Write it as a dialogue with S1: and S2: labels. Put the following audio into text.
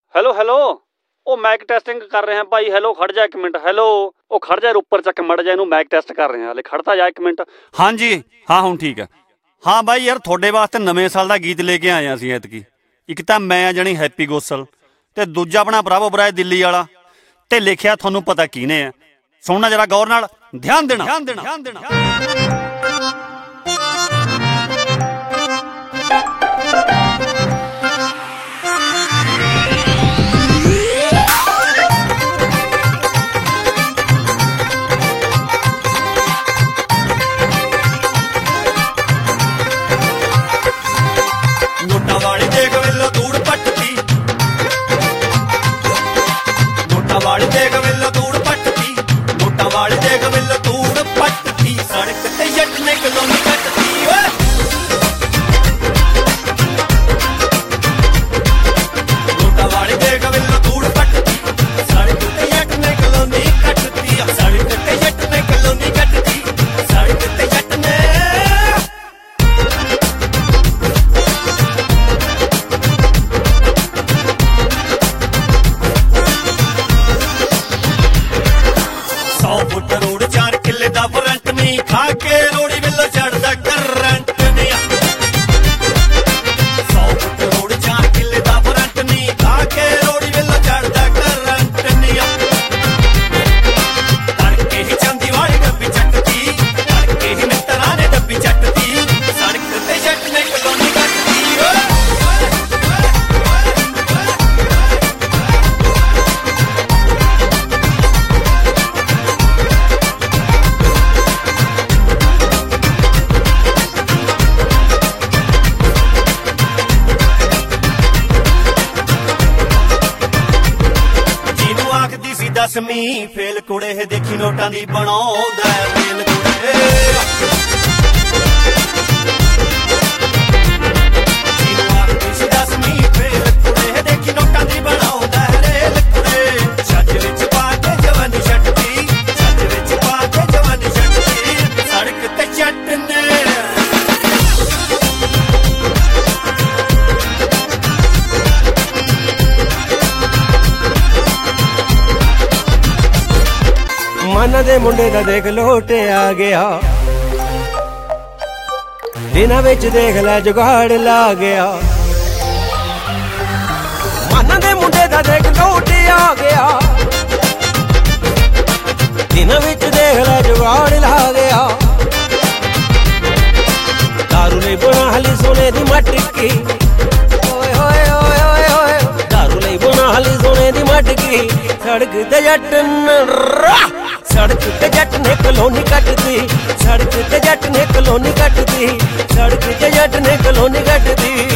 S1: Hello hello ਉਹ ਮੈਕ testing ਕਰ ਰਹੇ ਹਾਂ ਭਾਈ। ਹੈਲੋ ਖੜ ਜਾ 1 ਮਿੰਟ। ਹੈਲੋ ਉਹ ਖੜ ਜਾ ਉੱਪਰ ਚੱਕ ਮੜ ਜਾ, ਇਹਨੂੰ ਮੈਕ ਟੈਸਟ ਕਰ ਰਹੇ ਹਾਂ ਹਲੇ। ਖੜਤਾ ਜਾ 1 ਮਿੰਟ। ਹਾਂਜੀ ਹਾਂ ਹੁਣ ਠੀਕ ਹੈ। ਹਾਂ ਬਾਈ ਯਾਰ ਤੁਹਾਡੇ ਵਾਸਤੇ ਨਵੇਂ ਸਾਲ ਦਾ ਗੀਤ ਲੈ ਕੇ ਆਏ ਹਾਂ ਅਸੀਂ ਐਤਕੀ। ਇੱਕ ਤਾਂ ਮੈਂ ਆ ਜਾਣੀ ਹੈਪੀ ਗੋਸਲ ਤੇ ਦੂਜਾ ਆਪਣਾ ਭਰਾਵੋ ਬਰਾਏ ਦਿੱਲੀ ਵਾਲਾ ਤੇ ਲਿਖਿਆ ਤੁਹਾਨੂੰ ਪਤਾ ਕਿਹਨੇ ਆ। ਸੁਣਨਾ ਜਰਾ ਗੌਰ ਨਾਲ, ध्यान देना।
S2: नोटा वाली देख वेलो धूड़ पटती, नोटा वाली देख वेलो धूड़ पटती, नोटा वाली देख वेलो धूड़ पटती, सड़क ते जट ने कलोनी कटती। नोटा वाली देख वेलो धूड़ पटती, सड़क ते जट ने कलोनी कटती, सड़क ते जट ने कलोनी कटती, सड़क ते जट ने। फुट रोड 4 किले दा फ्रंट नहीं खा के रोड़ी वेलो चढ़दा करंट नहीं। 100 फुट रोड 4 किले दा फ्रंट नहीं खा के रोड़ी वेलो चढ़दा करंट नहीं। तड़के ही चांदी वाली डब्बी चटती, तड़के ही मित्तरां ने डब्बी चटती, सड़क ते जट ने कलोनी कटती। दसवीं फेल कुड़े देखी नोटां दी बनाउंदा फेल कुड़े। दसवीं फेल कुड़े देखी नोटां दी बनाउंदा रेल कुड़े। छज विच पा के जवानी छटदी, छज विच पा के जवानी छटदी, सड़क ते जट ने।
S3: मन दे मुंडे दा देख लोटे आ गया, दिना विच देख लै जुगाड़ ला गया। मन दे मुंडे दा देख लोटे आ गया, दिना विच देख लै जुगाड़ ला गया। दारू ले बना हली सोने दी मटकी, ओए होए ओए ओए ओए, दारू ले बना हली सोने दी मटकी, सड़क ते जट सड़क ते जट ने कलोनी कटदी, सड़क ते जट ने कलोनी कटदी, सड़क ते जट ने कलोनी कटदी।